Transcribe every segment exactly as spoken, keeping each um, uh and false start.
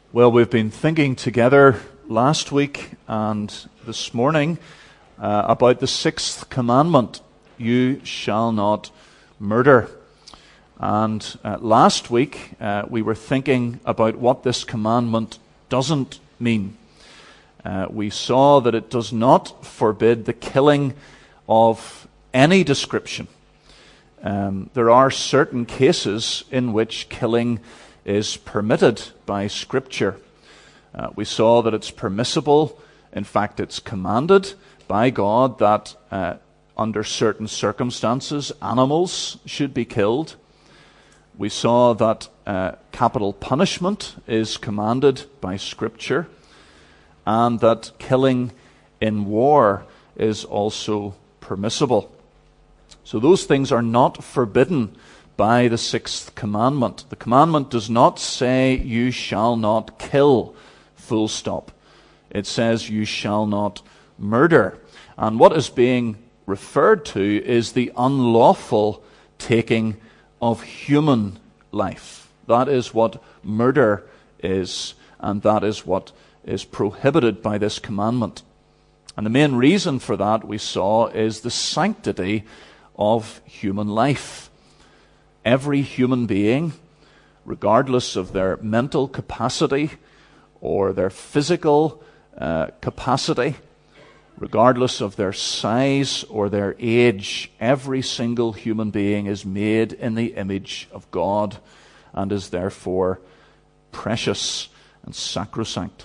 Well, we've been thinking together last week and this morning uh, about the sixth commandment, you shall not murder. And uh, last week uh, we were thinking about what this commandment doesn't mean. Uh, we saw that it does not forbid the killing of any description. Um, there are certain cases in which killing is permitted by Scripture. Uh, we saw that it's permissible, in fact it's commanded by God that uh, under certain circumstances animals should be killed. We saw that uh, capital punishment is commanded by Scripture, and that killing in war is also permissible. So those things are not forbidden by the sixth commandment. The commandment does not say, you shall not kill, full stop. It says, you shall not murder. And what is being referred to is the unlawful taking of human life. That is what murder is, and that is what is prohibited by this commandment. And the main reason for that, we saw, is the sanctity of human life. Every human being, regardless of their mental capacity or their physical uh, capacity, regardless of their size or their age, every single human being is made in the image of God and is therefore precious and sacrosanct.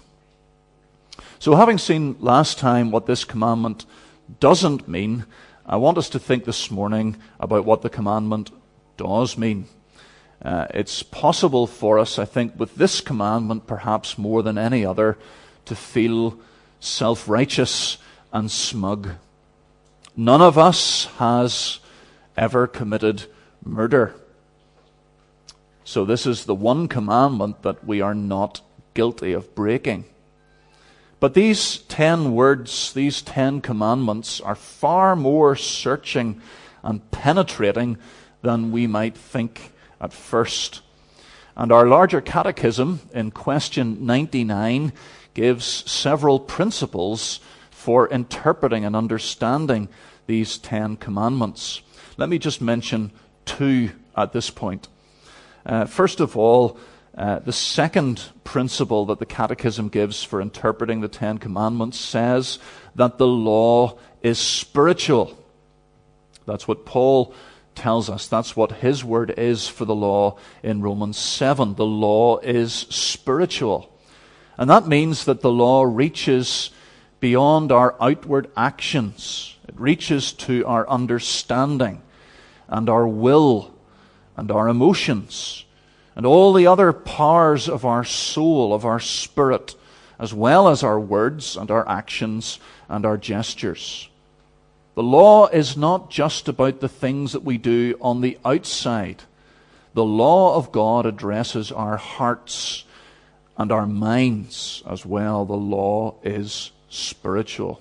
So having seen last time what this commandment doesn't mean, I want us to think this morning about what the commandment does mean. Uh, it's possible for us, I think, with this commandment, perhaps more than any other, to feel self-righteous and smug. None of us has ever committed murder. So this is the one commandment that we are not guilty of breaking. But these ten words, these ten commandments, are far more searching and penetrating than we might think at first. And our larger catechism in question ninety-nine gives several principles for interpreting and understanding these ten commandments. Let me just mention two at this point. Uh, first of all, uh, the second principle that the catechism gives for interpreting the Ten Commandments says that the law is spiritual. That's what Paul tells us. That's what his word is for the law in Romans seven. The law is spiritual. And that means that the law reaches beyond our outward actions. It reaches to our understanding and our will and our emotions and all the other powers of our soul, of our spirit, as well as our words and our actions and our gestures. The law is not just about the things that we do on the outside. The law of God addresses our hearts and our minds as well. The law is spiritual.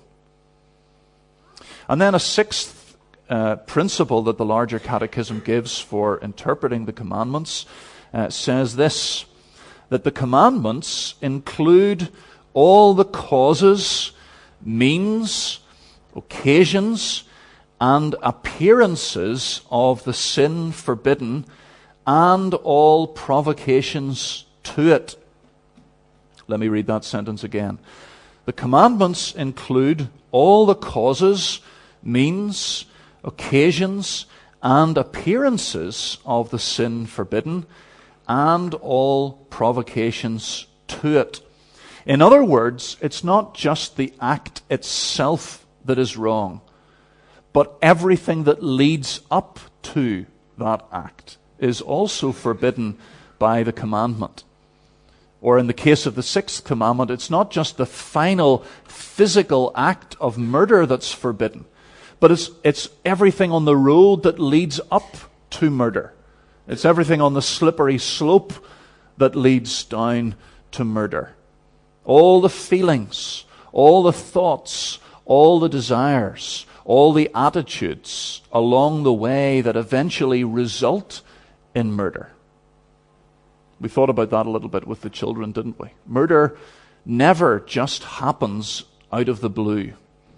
And then a sixth uh, principle that the larger catechism gives for interpreting the commandments uh, says this, that the commandments include all the causes, means, occasions, and appearances of the sin forbidden, and all provocations to it. Let me read that sentence again. The commandments include all the causes, means, occasions, and appearances of the sin forbidden, and all provocations to it. In other words, it's not just the act itself that is wrong, but everything that leads up to that act is also forbidden by the commandment. Or in the case of the sixth commandment, it's not just the final physical act of murder that's forbidden, but it's, it's everything on the road that leads up to murder. It's everything on the slippery slope that leads down to murder. All the feelings, all the thoughts, all the desires, all the attitudes along the way that eventually result in murder. We thought about that a little bit with the children, didn't we? Murder never just happens out of the blue.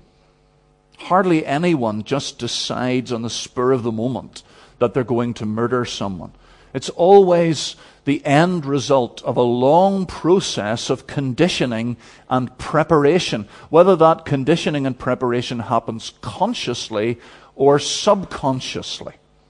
Hardly anyone just decides on the spur of the moment that they're going to murder someone. It's always the end result of a long process of conditioning and preparation, whether that conditioning and preparation happens consciously or subconsciously.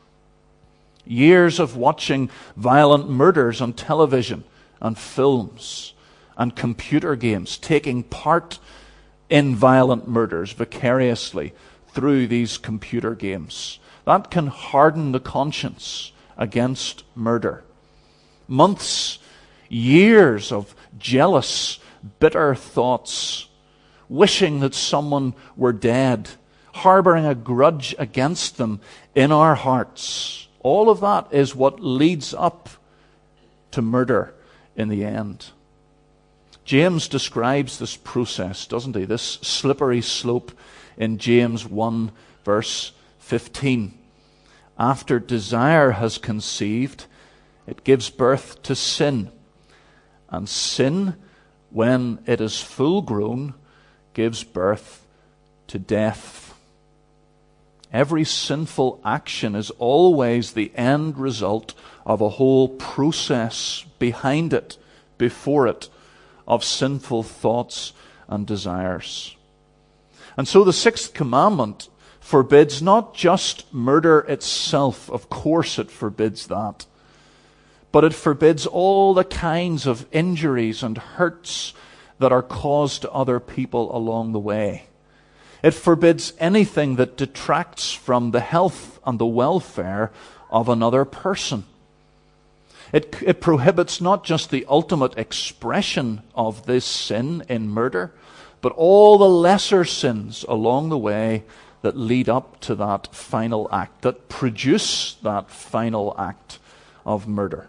Years of watching violent murders on television and films and computer games, taking part in violent murders vicariously through these computer games. That can harden the conscience against murder. Months, years of jealous, bitter thoughts, wishing that someone were dead, harboring a grudge against them in our hearts. All of that is what leads up to murder in the end. James describes this process, doesn't he? This slippery slope in James one, verse fifteen. After desire has conceived, it gives birth to sin. And sin, when it is full grown, gives birth to death. Every sinful action is always the end result of a whole process behind it, before it, of sinful thoughts and desires. And so the sixth commandment forbids not just murder itself, of course it forbids that, but it forbids all the kinds of injuries and hurts that are caused to other people along the way. It forbids anything that detracts from the health and the welfare of another person. It, it prohibits not just the ultimate expression of this sin in murder, but all the lesser sins along the way that lead up to that final act, that produce that final act of murder.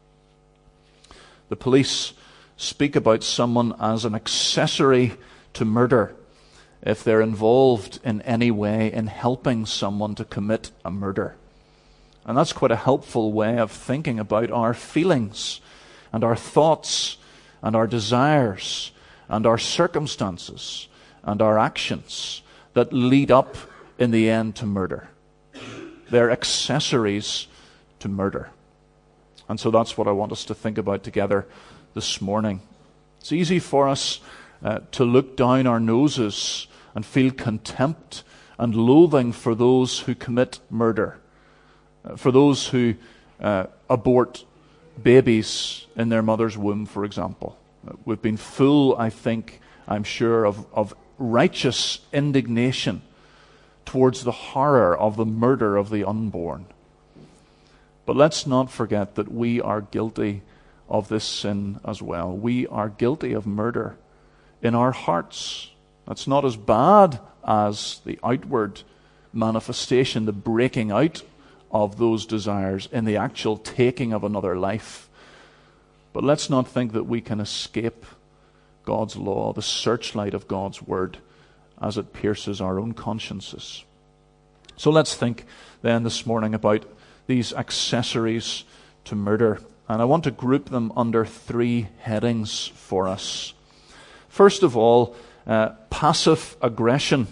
The police speak about someone as an accessory to murder if they're involved in any way in helping someone to commit a murder. And that's quite a helpful way of thinking about our feelings and our thoughts and our desires and our circumstances and our actions that lead up in the end to murder. They're accessories to murder. And so that's what I want us to think about together this morning. It's easy for us uh, to look down our noses and feel contempt and loathing for those who commit murder, uh, for those who uh, abort babies in their mother's womb, for example. Uh, we've been full, I think, I'm sure, of, of righteous indignation towards the horror of the murder of the unborn. But let's not forget that we are guilty of this sin as well. We are guilty of murder in our hearts. That's not as bad as the outward manifestation, the breaking out of those desires in the actual taking of another life. But let's not think that we can escape God's law, the searchlight of God's word, as it pierces our own consciences. So let's think then this morning about these accessories to murder. And I want to group them under three headings for us. First of all, uh, passive aggression.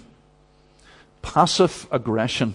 Passive aggression.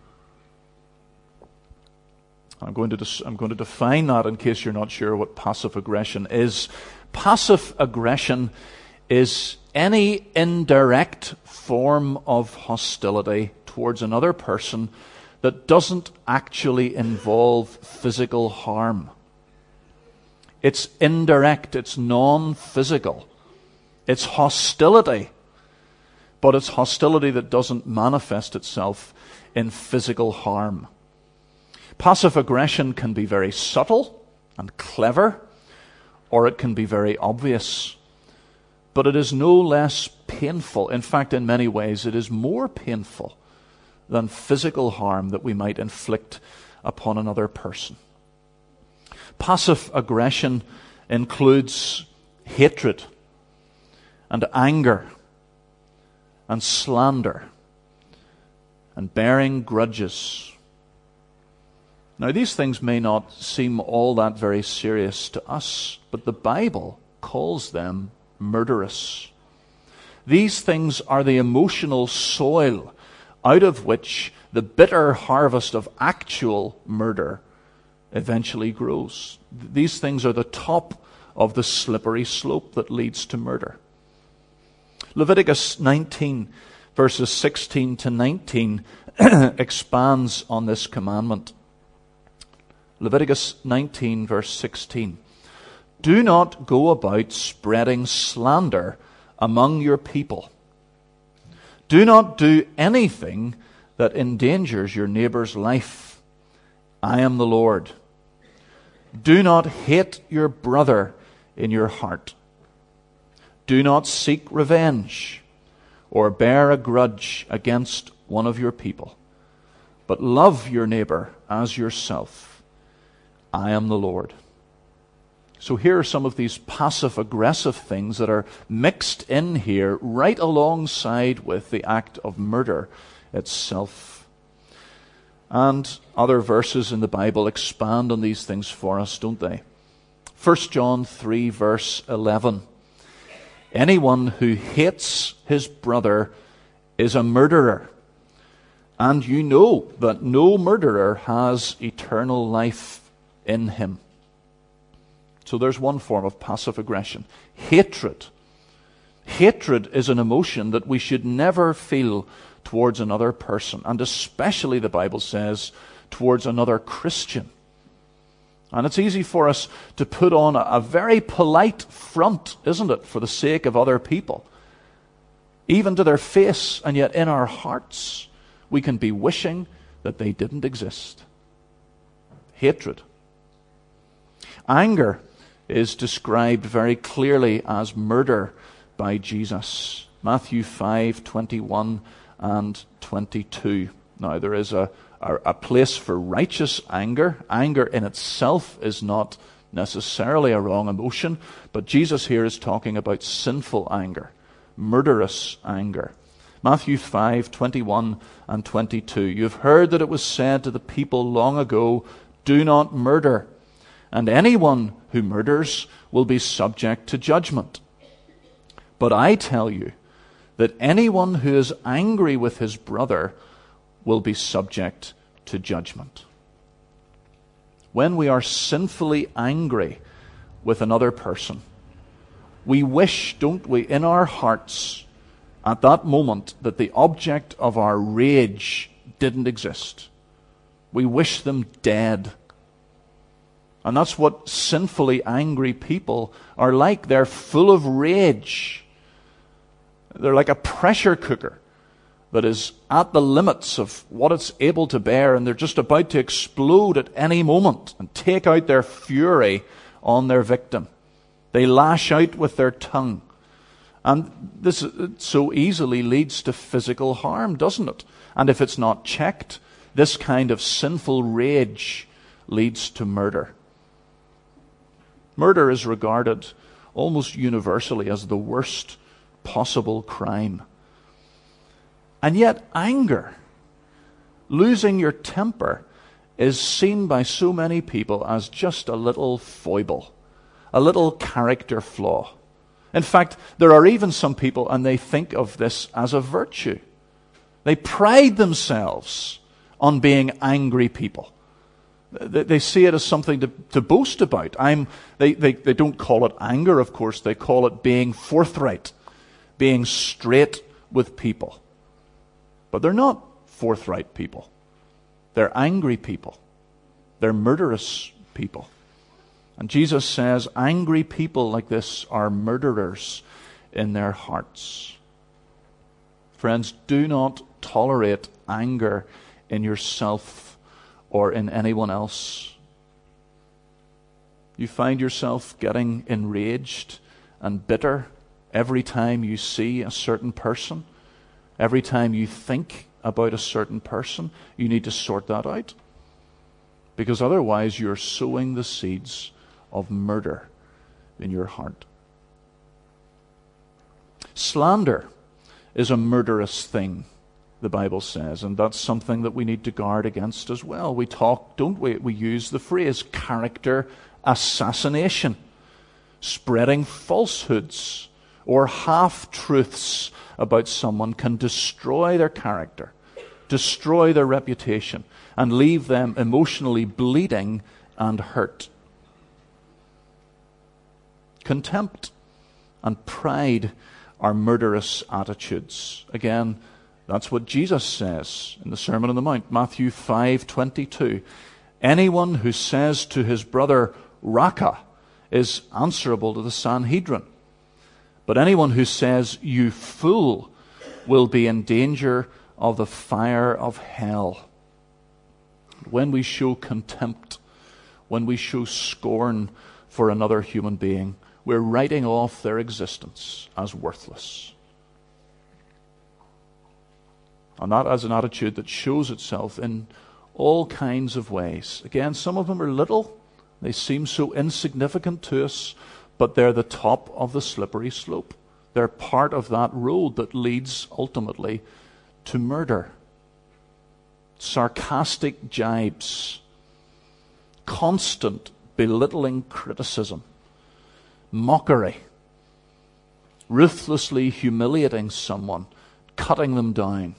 I'm going to dis- I'm going to define that in case you're not sure what passive aggression is. Passive aggression is any indirect form of hostility towards another person that doesn't actually involve physical harm. It's indirect, it's non-physical. It's hostility, but it's hostility that doesn't manifest itself in physical harm. Passive aggression can be very subtle and clever, or it can be very obvious. But it is no less painful. In fact, in many ways, it is more painful than physical harm that we might inflict upon another person. Passive aggression includes hatred and anger and slander and bearing grudges Now, these things may not seem all that very serious to us, but the Bible calls them murderous. These things are the emotional soil out of which the bitter harvest of actual murder eventually grows. These things are the top of the slippery slope that leads to murder. Leviticus nineteen, verses sixteen to nineteen, expands on this commandment. Leviticus nineteen, verse sixteen. Do not go about spreading slander among your people. Do not do anything that endangers your neighbor's life. I am the Lord. Do not hate your brother in your heart. Do not seek revenge or bear a grudge against one of your people, but love your neighbor as yourself. I am the Lord. So here are some of these passive-aggressive things that are mixed in here right alongside with the act of murder itself. And other verses in the Bible expand on these things for us, don't they? First John three, verse eleven. Anyone who hates his brother is a murderer, and you know that no murderer has eternal life in him. So there's one form of passive aggression. Hatred. Hatred is an emotion that we should never feel towards another person, and especially, the Bible says, towards another Christian. And it's easy for us to put on a, a very polite front, isn't it, for the sake of other people, even to their face, and yet in our hearts we can be wishing that they didn't exist. Hatred. Anger is described very clearly as murder by Jesus. Matthew five, twenty-one and twenty-two. Now, there is a, a, a place for righteous anger. Anger in itself is not necessarily a wrong emotion, but Jesus here is talking about sinful anger, murderous anger. Matthew five, twenty-one and twenty-two. You have heard that it was said to the people long ago, do not murder, and anyone who murders will be subject to judgment. But I tell you that anyone who is angry with his brother will be subject to judgment. When we are sinfully angry with another person, we wish, don't we, in our hearts at that moment that the object of our rage didn't exist. We wish them dead. And that's what sinfully angry people are like. They're full of rage. They're like a pressure cooker that is at the limits of what it's able to bear, and they're just about to explode at any moment and take out their fury on their victim. They lash out with their tongue. And this so easily leads to physical harm, doesn't it? And if it's not checked, this kind of sinful rage leads to murder. Murder is regarded almost universally as the worst possible crime. And yet anger, losing your temper, is seen by so many people as just a little foible, a little character flaw. In fact, there are even some people, and they think of this as a virtue. They pride themselves on being angry people. They, they see it as something to, to boast about. I'm, they, they, they don't call it anger, of course. They call it being forthright, being straight with people. But they're not forthright people. They're angry people. They're murderous people. And Jesus says angry people like this are murderers in their hearts. Friends, do not tolerate anger in yourself or in anyone else. You find yourself getting enraged and bitter every time you see a certain person, every time you think about a certain person. You need to sort that out, because otherwise you're sowing the seeds of murder in your heart. Slander is a murderous thing. the Bible says, and that's something that we need to guard against as well. We talk, don't we? We use the phrase character assassination, spreading falsehoods or half-truths about someone can destroy their character, destroy their reputation, and leave them emotionally bleeding and hurt. Contempt and pride are murderous attitudes. Again, that's what Jesus says in the Sermon on the Mount, Matthew five twenty-two. Anyone who says to his brother, Raca, is answerable to the Sanhedrin. But anyone who says, you fool, will be in danger of the fire of hell. When we show contempt, when we show scorn for another human being, we're writing off their existence as worthless. And that as an attitude that shows itself in all kinds of ways. Again, some of them are little. They seem so insignificant to us, but they're the top of the slippery slope. They're part of that road that leads ultimately to murder. Sarcastic jibes, constant belittling criticism, mockery, ruthlessly humiliating someone, cutting them down.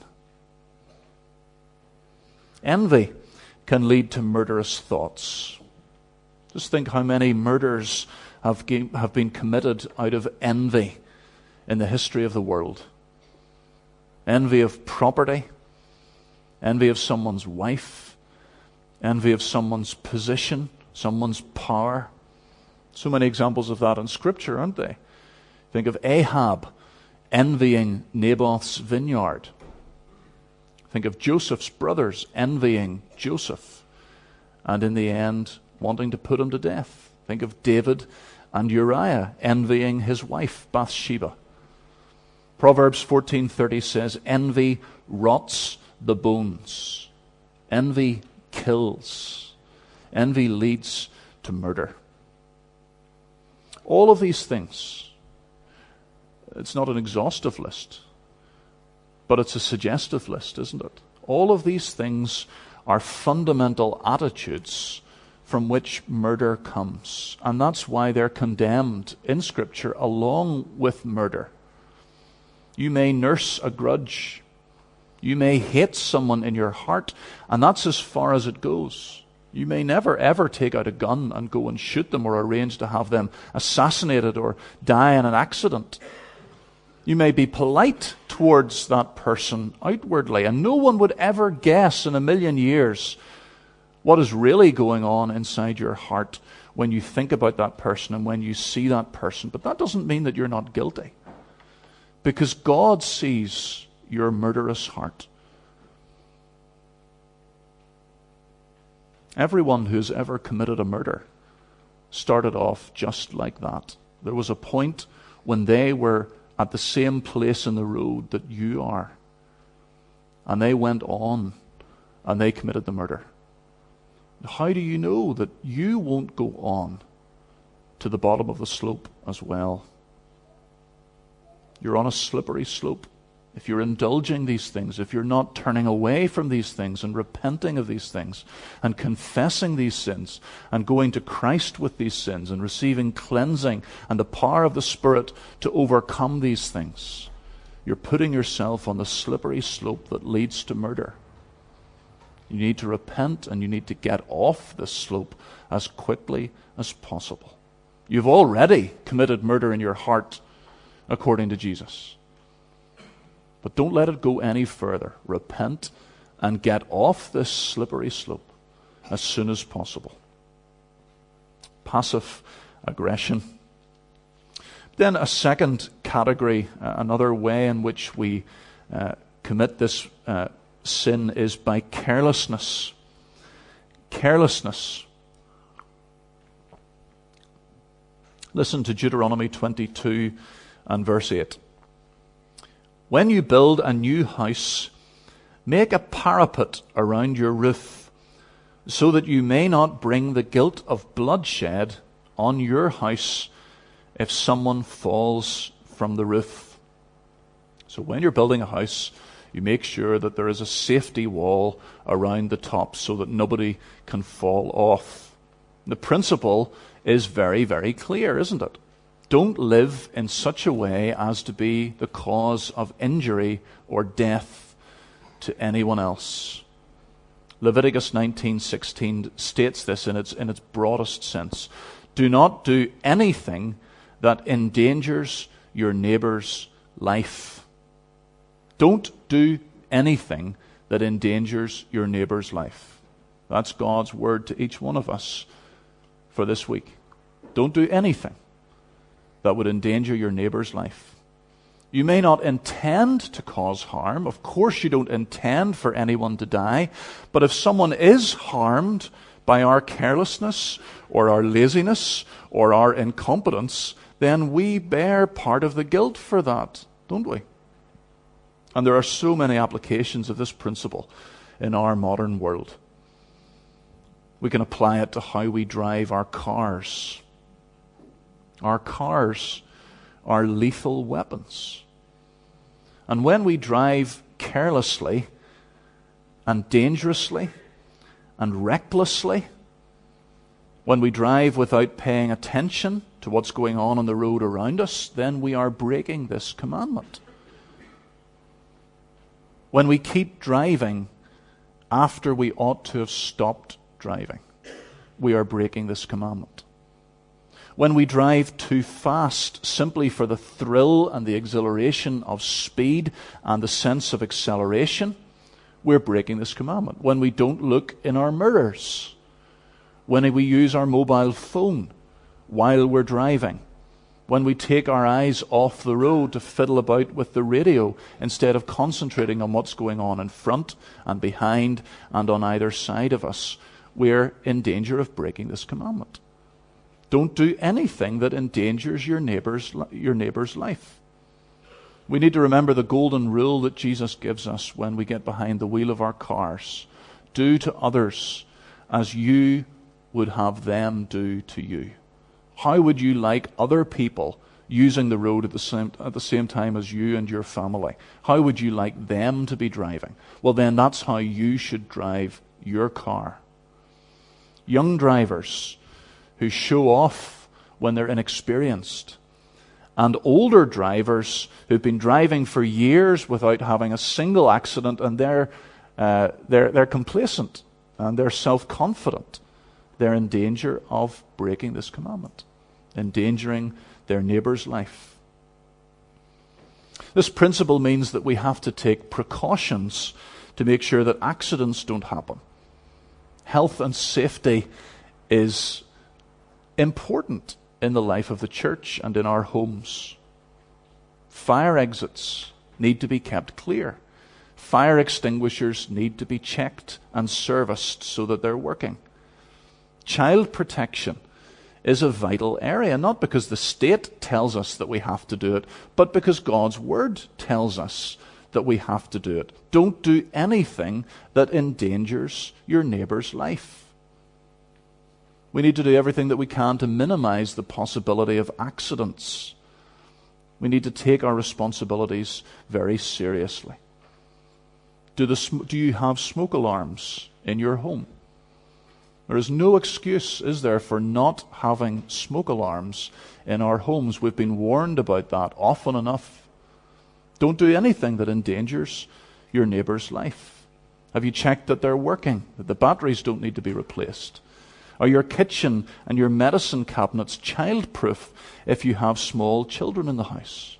Envy can lead to murderous thoughts. Just think how many murders have, have been committed out of envy in the history of the world. Envy of property, envy of someone's wife, envy of someone's position, someone's power. So many examples of that in Scripture, aren't they? Think of Ahab envying Naboth's vineyard. Think of Joseph's brothers envying Joseph, and in the end, wanting to put him to death. Think of David and Uriah envying his wife, Bathsheba. Proverbs fourteen thirty says, envy rots the bones. Envy kills. Envy leads to murder. All of these things, it's not an exhaustive list, but it's a suggestive list, isn't it? All of these things are fundamental attitudes from which murder comes. And that's why they're condemned in Scripture along with murder. You may nurse a grudge. You may hate someone in your heart, and that's as far as it goes. You may never ever take out a gun and go and shoot them or arrange to have them assassinated or die in an accident. You may be polite towards that person outwardly, and no one would ever guess in a million years what is really going on inside your heart when you think about that person and when you see that person. But that doesn't mean that you're not guilty, because God sees your murderous heart. Everyone who's ever committed a murder started off just like that. There was a point when they were at the same place in the road that you are, and they went on and they committed the murder. How do you know that you won't go on to the bottom of the slope as well? You're on a slippery slope. If you're indulging these things, if you're not turning away from these things and repenting of these things and confessing these sins and going to Christ with these sins and receiving cleansing and the power of the Spirit to overcome these things, you're putting yourself on the slippery slope that leads to murder. You need to repent, and you need to get off this slope as quickly as possible. You've already committed murder in your heart according to Jesus. But don't let it go any further. Repent and get off this slippery slope as soon as possible. Passive aggression. Then a second category, uh, another way in which we uh, commit this uh, sin is by carelessness. Carelessness. Listen to Deuteronomy twenty-two and verse eight. When you build a new house, make a parapet around your roof, so that you may not bring the guilt of bloodshed on your house if someone falls from the roof. So when you're building a house, You make sure that there is a safety wall around the top so that nobody can fall off. The principle is very, very clear, isn't it? Don't live in such a way as to be the cause of injury or death to anyone else. Leviticus nineteen sixteen states this in its, in its broadest sense. Do not do anything that endangers your neighbor's life. Don't do anything that endangers your neighbor's life. That's God's word to each one of us for this week. Don't do anything that would endanger your neighbor's life. You may not intend to cause harm. Of course you don't intend for anyone to die. But if someone is harmed by our carelessness or our laziness or our incompetence, then we bear part of the guilt for that, don't we? And there are so many applications of this principle in our modern world. We can apply it to how we drive our cars. Our cars are lethal weapons. And when we drive carelessly and dangerously and recklessly, when we drive without paying attention to what's going on on the road around us, then we are breaking this commandment. When we keep driving after we ought to have stopped driving, we are breaking this commandment. When we drive too fast simply for the thrill and the exhilaration of speed and the sense of acceleration, we're breaking this commandment. When we don't look in our mirrors, when we use our mobile phone while we're driving, when we take our eyes off the road to fiddle about with the radio instead of concentrating on what's going on in front and behind and on either side of us, we're in danger of breaking this commandment. Don't do anything that endangers your neighbor's, your neighbor's life. We need to remember the golden rule that Jesus gives us when we get behind the wheel of our cars. Do to others as you would have them do to you. How would you like other people using the road at the same, at the same time as you and your family? How would you like them to be driving? Well, then that's how you should drive your car. Young drivers who show off when they're inexperienced, and older drivers who've been driving for years without having a single accident, and they're uh, they're they're complacent and they're self-confident. They're in danger of breaking this commandment, endangering their neighbor's life. This principle means that we have to take precautions to make sure that accidents don't happen. Health and safety is important in the life of the church and in our homes. Fire exits need to be kept clear. Fire extinguishers need to be checked and serviced so that they're working. Child protection is a vital area, not because the state tells us that we have to do it, but because God's word tells us that we have to do it. Don't do anything that endangers your neighbor's life. We need to do everything that we can to minimize the possibility of accidents. We need to take our responsibilities very seriously. Do, the, do you have smoke alarms in your home? There is no excuse, is there, for not having smoke alarms in our homes. We've been warned about that often enough. Don't do anything that endangers your neighbor's life. Have you checked that they're working, that the batteries don't need to be replaced? Are your kitchen and your medicine cabinets child-proof if you have small children in the house?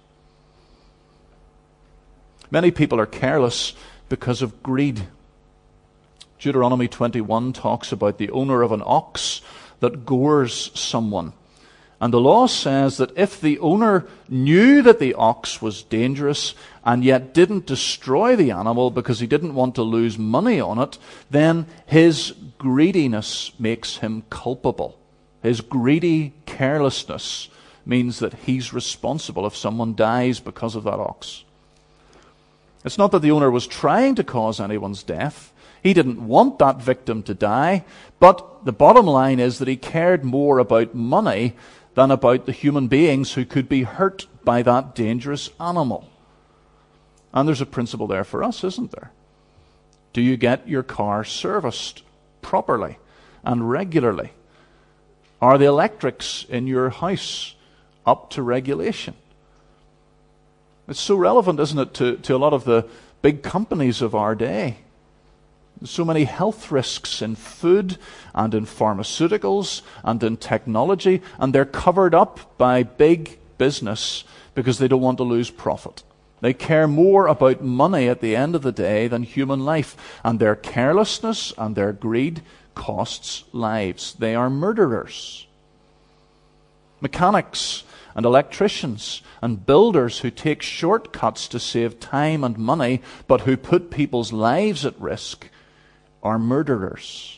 Many people are careless because of greed. Deuteronomy twenty-one talks about the owner of an ox that gores someone. And the law says that if the owner knew that the ox was dangerous and yet didn't destroy the animal because he didn't want to lose money on it, then his greediness makes him culpable. His greedy carelessness means that he's responsible if someone dies because of that ox. It's not that the owner was trying to cause anyone's death. He didn't want that victim to die, but the bottom line is that he cared more about money than about the human beings who could be hurt by that dangerous animal. And there's a principle there for us, isn't there? Do you get your car serviced properly and regularly? Are the electrics in your house up to regulation? It's so relevant, isn't it, to, to a lot of the big companies of our day. There's so many health risks in food and in pharmaceuticals and in technology, and they're covered up by big business because they don't want to lose profit. They care more about money at the end of the day than human life, and their carelessness and their greed costs lives. They are murderers. Mechanics and electricians and builders who take shortcuts to save time and money, but who put people's lives at risk, are murderers.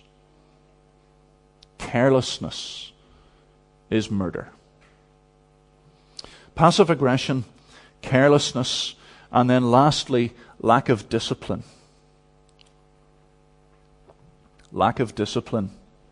Carelessness is murder. Passive aggression, carelessness, and then lastly, lack of discipline. Lack of discipline.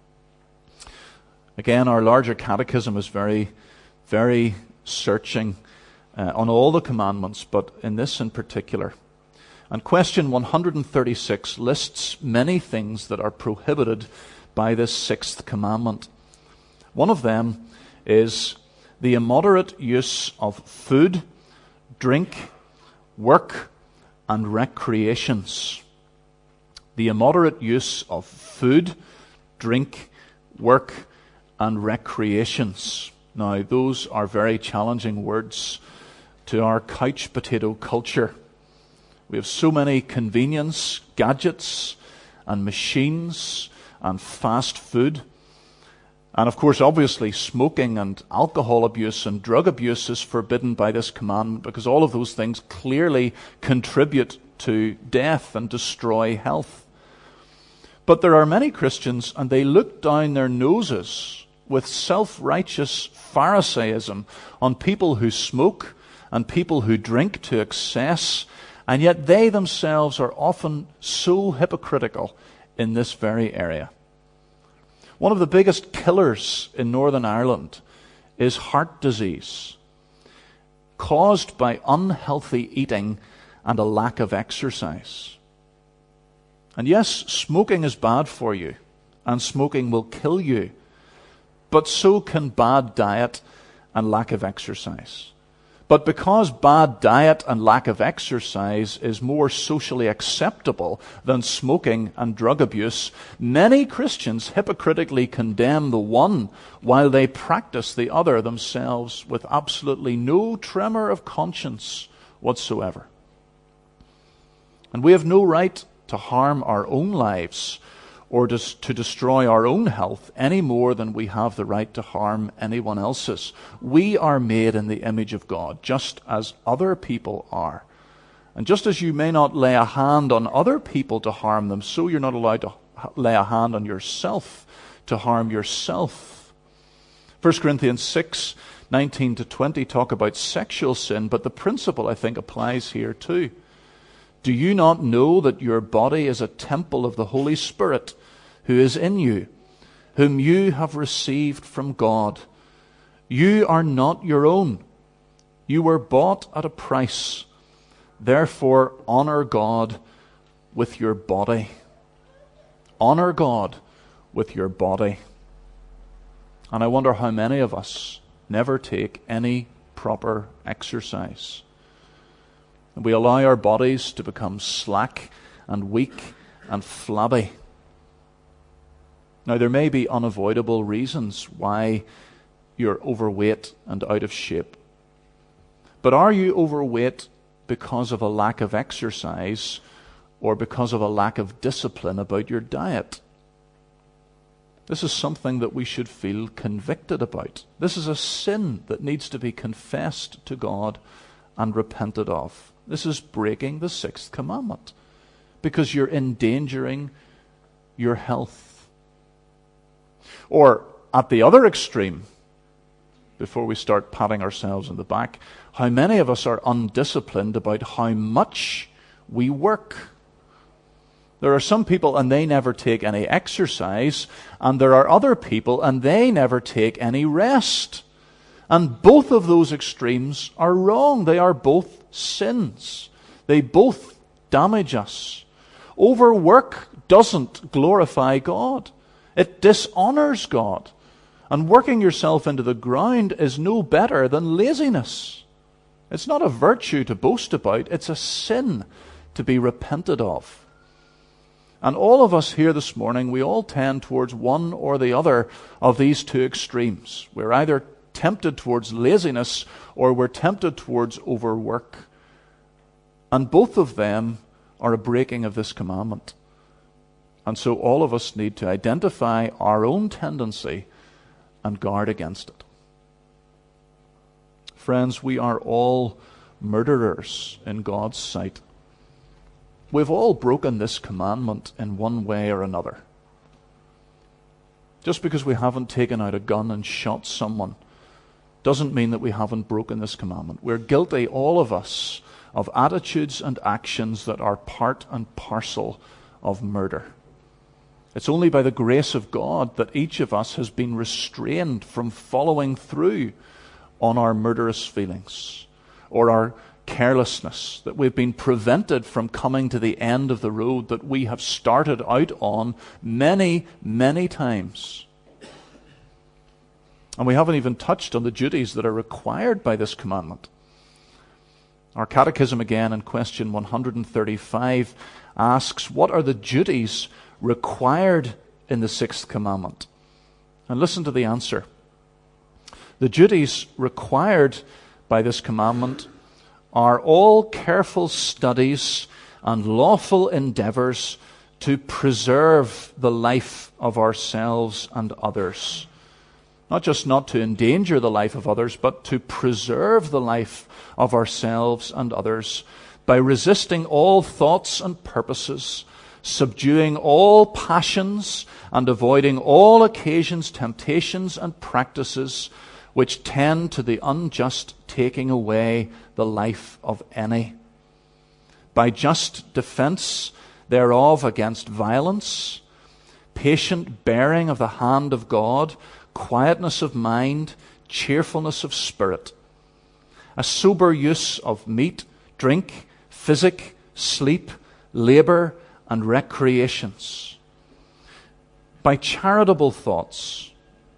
Again, our larger catechism is very, very searching uh, on all the commandments, but in this in particular. And question one hundred thirty-six lists many things that are prohibited by this sixth commandment. One of them is the immoderate use of food, drink, work, and recreations. The immoderate use of food, drink, work, and recreations. Now, those are very challenging words to our couch potato culture. We have so many convenience, gadgets, and machines, and fast food. And of course, obviously, smoking and alcohol abuse and drug abuse is forbidden by this commandment because all of those things clearly contribute to death and destroy health. But there are many Christians, and they look down their noses with self-righteous Pharisaism on people who smoke and people who drink to excess, and yet they themselves are often so hypocritical in this very area. One of the biggest killers in Northern Ireland is heart disease, caused by unhealthy eating and a lack of exercise. And yes, smoking is bad for you, and smoking will kill you, but so can bad diet and lack of exercise. But because bad diet and lack of exercise is more socially acceptable than smoking and drug abuse, many Christians hypocritically condemn the one while they practice the other themselves with absolutely no tremor of conscience whatsoever. And we have no right to harm our own lives or to, to destroy our own health any more than we have the right to harm anyone else's. We are made in the image of God, just as other people are. And just as you may not lay a hand on other people to harm them, so you're not allowed to lay a hand on yourself to harm yourself. First Corinthians six, nineteen to twenty talk about sexual sin, but the principle, I think, applies here too. Do you not know that your body is a temple of the Holy Spirit who is in you, whom you have received from God? You are not your own. You were bought at a price. Therefore, honor God with your body. Honor God with your body. And I wonder how many of us never take any proper exercise. We allow our bodies to become slack and weak and flabby. Now, there may be unavoidable reasons why you're overweight and out of shape. But are you overweight because of a lack of exercise or because of a lack of discipline about your diet? This is something that we should feel convicted about. This is a sin that needs to be confessed to God and repented of. This is breaking the sixth commandment because you're endangering your health. Or at the other extreme, before we start patting ourselves on the back, how many of us are undisciplined about how much we work? There are some people and they never take any exercise, and there are other people and they never take any rest. And both of those extremes are wrong. They are both sins. They both damage us. Overwork doesn't glorify God. It dishonors God. And working yourself into the ground is no better than laziness. It's not a virtue to boast about. It's a sin to be repented of. And all of us here this morning, we all tend towards one or the other of these two extremes. We're either tempted towards laziness or we're tempted towards overwork. And both of them are a breaking of this commandment. And so all of us need to identify our own tendency and guard against it. Friends, we are all murderers in God's sight. We've all broken this commandment in one way or another. Just because we haven't taken out a gun and shot someone doesn't mean that we haven't broken this commandment. We're guilty, all of us, of attitudes and actions that are part and parcel of murder. It's only by the grace of God that each of us has been restrained from following through on our murderous feelings or our carelessness, that we've been prevented from coming to the end of the road that we have started out on many, many times. And we haven't even touched on the duties that are required by this commandment. Our catechism again in question one hundred thirty-five asks, what are the duties required in the sixth commandment? And listen to the answer. The duties required by this commandment are all careful studies and lawful endeavors to preserve the life of ourselves and others. Not just not to endanger the life of others, but to preserve the life of ourselves and others by resisting all thoughts and purposes, subduing all passions, and avoiding all occasions, temptations, and practices which tend to the unjust taking away the life of any. By just defense thereof against violence, patient bearing of the hand of God, quietness of mind, cheerfulness of spirit, a sober use of meat, drink, physic, sleep, labor, and recreations, by charitable thoughts,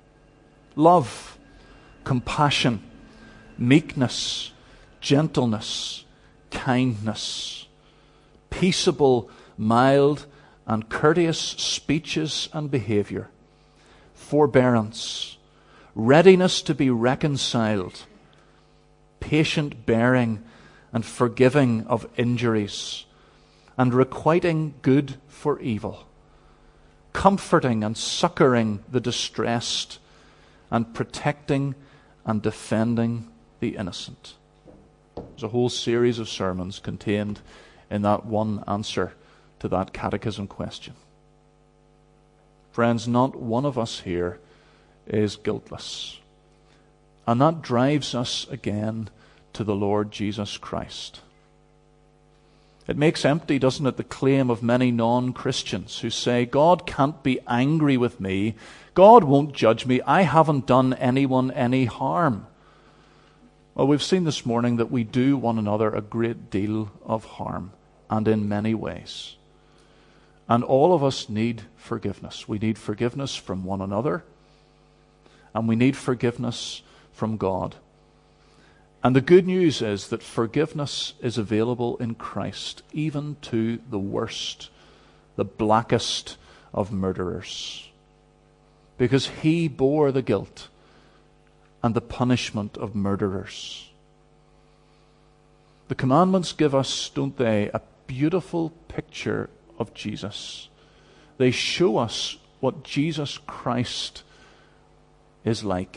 love, compassion, meekness, gentleness, kindness, peaceable, mild, and courteous speeches and behavior, forbearance, readiness to be reconciled, patient bearing and forgiving of injuries, and requiting good for evil, comforting and succoring the distressed, and protecting and defending the innocent. There's a whole series of sermons contained in that one answer to that catechism question. Friends, not one of us here is guiltless. And that drives us again to the Lord Jesus Christ. It makes empty, doesn't it, the claim of many non-Christians who say, God can't be angry with me. God won't judge me. I haven't done anyone any harm. Well, we've seen this morning that we do one another a great deal of harm, and in many ways. And all of us need forgiveness. We need forgiveness from one another, and we need forgiveness from God. And the good news is that forgiveness is available in Christ, even to the worst, the blackest of murderers. Because he bore the guilt and the punishment of murderers. The commandments give us, don't they, a beautiful picture of Jesus. They show us what Jesus Christ is like.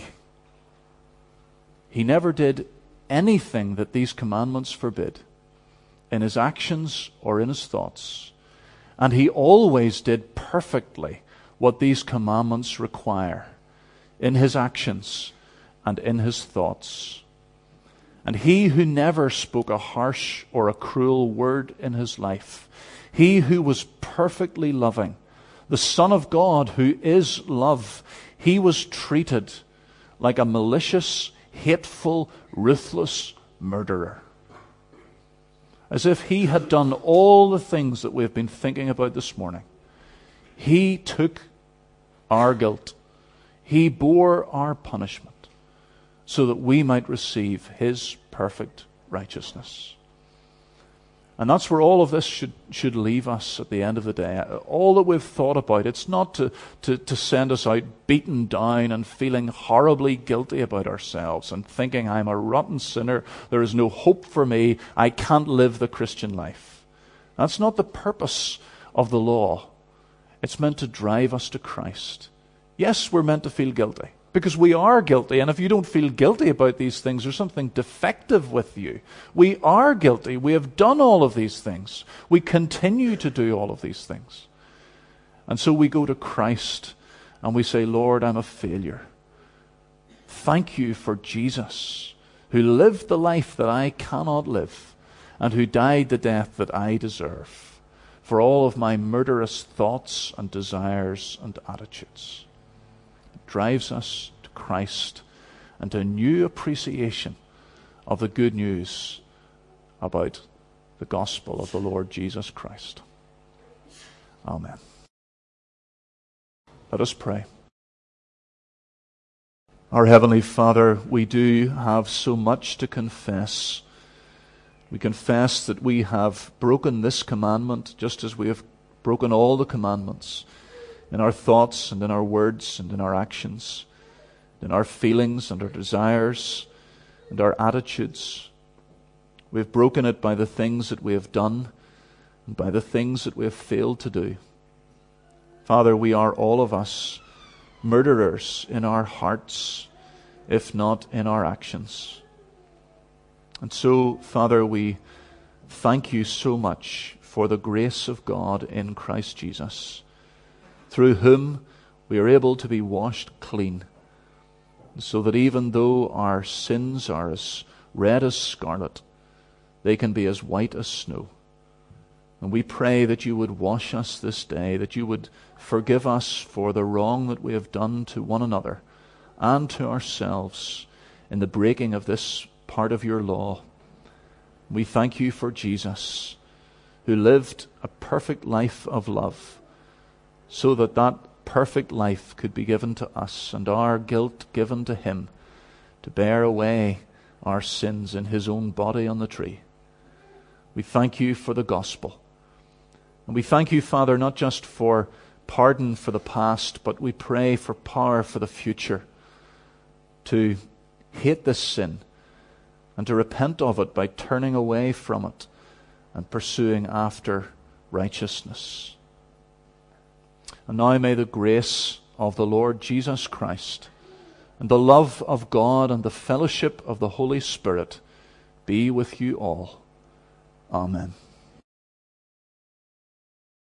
He never did anything that these commandments forbid in his actions or in his thoughts. And he always did perfectly what these commandments require in his actions and in his thoughts. And he who never spoke a harsh or a cruel word in his life, he who was perfectly loving, the Son of God who is love, he was treated like a malicious, hateful, ruthless murderer. as if he had done all the things that we've been thinking about this morning. He took our guilt. He bore our punishment so that we might receive his perfect righteousness. And that's where all of this should, should leave us at the end of the day. All that we've thought about, it's not to, to, to send us out beaten down and feeling horribly guilty about ourselves and thinking, I'm a rotten sinner, there is no hope for me, I can't live the Christian life. That's not the purpose of the law. It's meant to drive us to Christ. Yes, we're meant to feel guilty, because we are guilty, and if you don't feel guilty about these things, there's something defective with you. We are guilty. We have done all of these things. We continue to do all of these things. And so we go to Christ and we say, Lord, I'm a failure. Thank you for Jesus, who lived the life that I cannot live and who died the death that I deserve for all of my murderous thoughts and desires and attitudes. Drives us to Christ and to a new appreciation of the good news about the gospel of the Lord Jesus Christ. Amen. Let us pray. Our Heavenly Father, we do have so much to confess. We confess that we have broken this commandment just as we have broken all the commandments, in our thoughts and in our words and in our actions, in our feelings and our desires and our attitudes. We have broken it by the things that we have done and by the things that we have failed to do. Father, we are all of us murderers in our hearts, if not in our actions. And so, Father, we thank you so much for the grace of God in Christ Jesus, through whom we are able to be washed clean, so that even though our sins are as red as scarlet, they can be as white as snow. And we pray that you would wash us this day, that you would forgive us for the wrong that we have done to one another and to ourselves in the breaking of this part of your law. We thank you for Jesus, who lived a perfect life of love, so that that perfect life could be given to us and our guilt given to him to bear away our sins in his own body on the tree. We thank you for the gospel. And we thank you, Father, not just for pardon for the past, but we pray for power for the future, to hate this sin and to repent of it by turning away from it and pursuing after righteousness. And now may the grace of the Lord Jesus Christ and the love of God and the fellowship of the Holy Spirit be with you all. Amen.